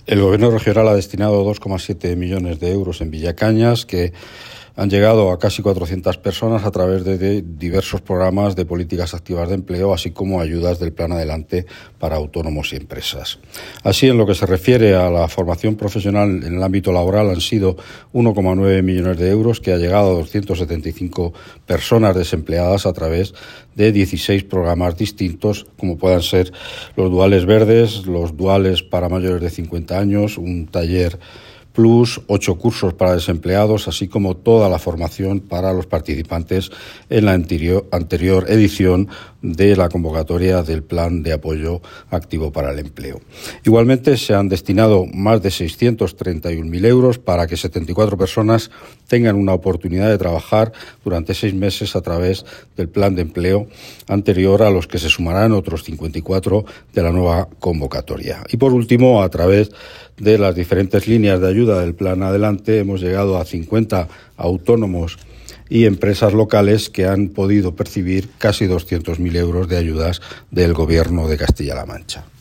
El Gobierno regional ha destinado 2,7 millones de euros en Villacañas, que han llegado a casi 400 personas a través de diversos programas de políticas activas de empleo, así como ayudas del Plan Adelante para autónomos y empresas. Así, en lo que se refiere a la formación profesional en el ámbito laboral, han sido 1,9 millones de euros, que ha llegado a 275 personas desempleadas a través de 16 programas distintos, como puedan ser los duales verdes, los duales para mayores de 50 años, un taller plus, 8 cursos para desempleados, así como toda la formación para los participantes en la anterior edición de la convocatoria del Plan de Apoyo Activo para el Empleo. Igualmente, se han destinado más de 631.000 euros para que 74 personas tengan una oportunidad de trabajar durante 6 meses a través del Plan de Empleo anterior, a los que se sumarán otros 54 de la nueva convocatoria. Y por último, a través de las diferentes líneas de ayuda del Plan Adelante, hemos llegado a 50 autónomos y empresas locales que han podido percibir casi 200.000 euros de ayudas del Gobierno de Castilla-La Mancha.